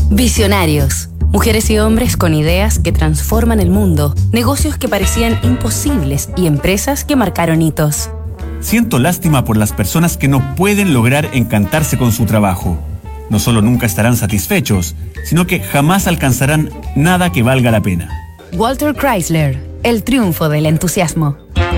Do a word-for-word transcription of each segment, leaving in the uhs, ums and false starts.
Visionarios. Mujeres y hombres con ideas que transforman el mundo, negocios que parecían imposibles y empresas que marcaron hitos. Siento lástima por las personas que no pueden lograr encantarse con su trabajo. No solo nunca estarán satisfechos, sino que jamás alcanzarán nada que valga la pena. Walter Chrysler, el triunfo del entusiasmo.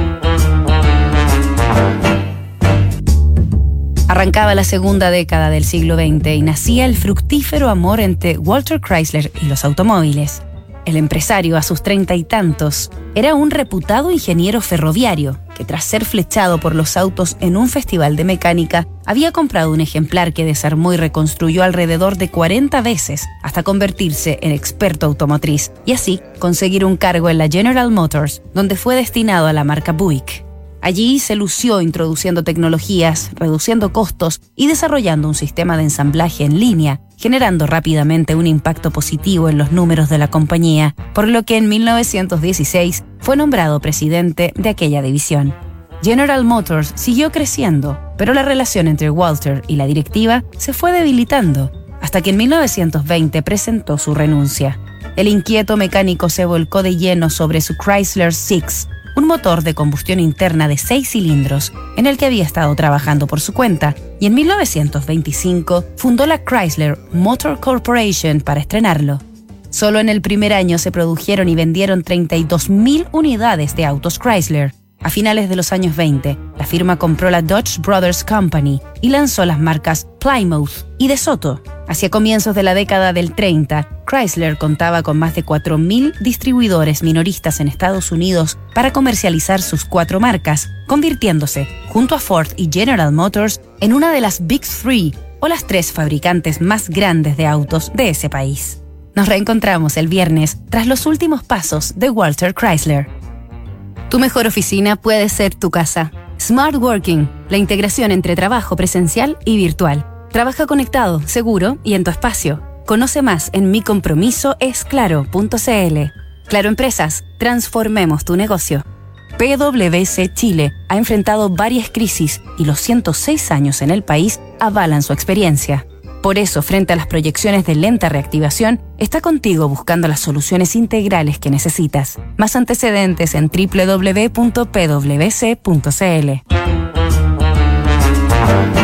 Arrancaba la segunda década del siglo veinte y nacía el fructífero amor entre Walter Chrysler y los automóviles. El empresario, a sus treinta y tantos, era un reputado ingeniero ferroviario que, tras ser flechado por los autos en un festival de mecánica, había comprado un ejemplar que desarmó y reconstruyó alrededor de cuarenta veces hasta convertirse en experto automotriz y así conseguir un cargo en la General Motors, donde fue destinado a la marca Buick. Allí se lució introduciendo tecnologías, reduciendo costos y desarrollando un sistema de ensamblaje en línea, generando rápidamente un impacto positivo en los números de la compañía, por lo que en mil novecientos dieciséis fue nombrado presidente de aquella división. General Motors siguió creciendo, pero la relación entre Walter y la directiva se fue debilitando, hasta que en mil novecientos veinte presentó su renuncia. El inquieto mecánico se volcó de lleno sobre su Chrysler Six, un motor de combustión interna de seis cilindros en el que había estado trabajando por su cuenta, y en mil novecientos veinticinco fundó la Chrysler Motor Corporation para estrenarlo. Solo en el primer año se produjeron y vendieron treinta y dos mil unidades de autos Chrysler. A finales de los años veinte, la firma compró la Dodge Brothers Company y lanzó las marcas Plymouth y DeSoto. Hacia comienzos de la década del treinta, Chrysler contaba con más de cuatro mil distribuidores minoristas en Estados Unidos para comercializar sus cuatro marcas, convirtiéndose, junto a Ford y General Motors, en una de las Big Three, o las tres fabricantes más grandes de autos de ese país. Nos reencontramos el viernes tras los últimos pasos de Walter Chrysler. Tu mejor oficina puede ser tu casa. Smart Working, la integración entre trabajo presencial y virtual. Trabaja conectado, seguro y en tu espacio. Conoce más en mi compromiso es claro punto c l. Claro Empresas, transformemos tu negocio. P W C Chile ha enfrentado varias crisis y los ciento seis años en el país avalan su experiencia. Por eso, frente a las proyecciones de lenta reactivación, está contigo buscando las soluciones integrales que necesitas. Más antecedentes en doble u doble u doble u punto p w c punto c l.